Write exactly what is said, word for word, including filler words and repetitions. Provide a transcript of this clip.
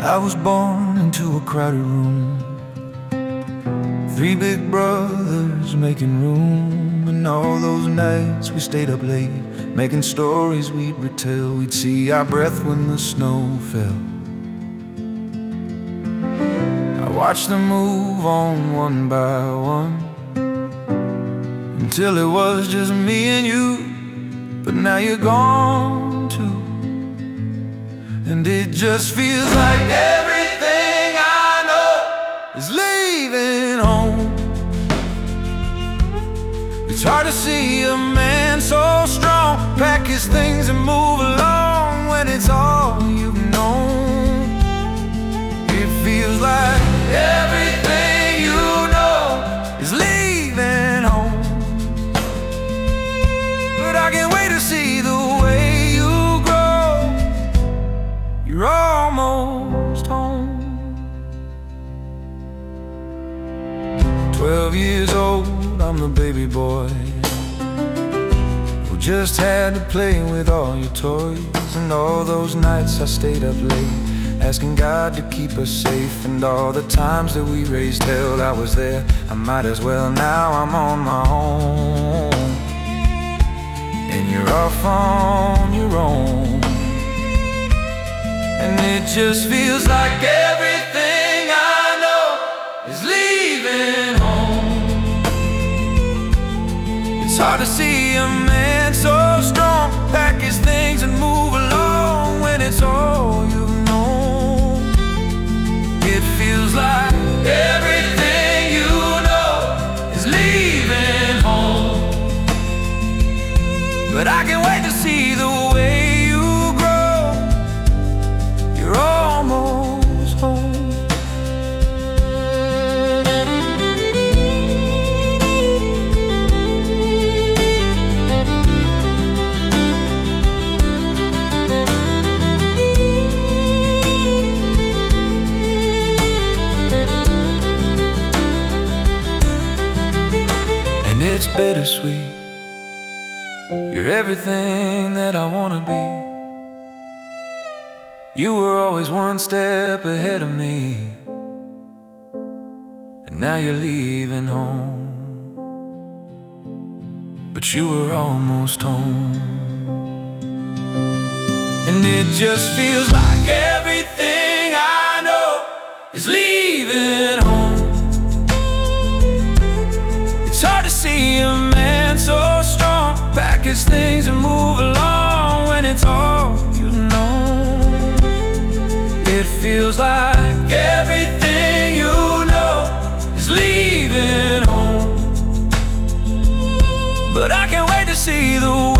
I was born into a crowded room, three big brothers making room. And all those nights we stayed up late, making stories we'd retell. We'd see our breath when the snow fell. I watched them move on one by one, until it was just me and you. But now you're gone too, and it just feels like everything I know is leaving home. It's hard to see a man so strong pack his things and move along when it's all you've known. It feels like everything you know is leaving home. But I can't wait to see the way you grow. You're almost home. Twelve years old, I'm the baby boy who just had to play with all your toys. And all those nights I stayed up late, asking God to keep us safe. And all the times that we raised hell, I was there. I might as well, now I'm on my own, and you're off on your own. And it just feels like everything I know is leaving home. It's hard to see a man so strong pack his things and move along when it's all you've known. It feels like everything you know is leaving home. But I can't wait to see the way you grow. You're almost home. And it's bittersweet. You're everything that I wanna be. You were always one step ahead of me, and now you're leaving home. But you were almost home. And it just feels like everything I know is leaving home. It's hard to see a man so strong pack his things and move along when it's all you know. It feels like everything you know is leaving home. But I can't wait to see the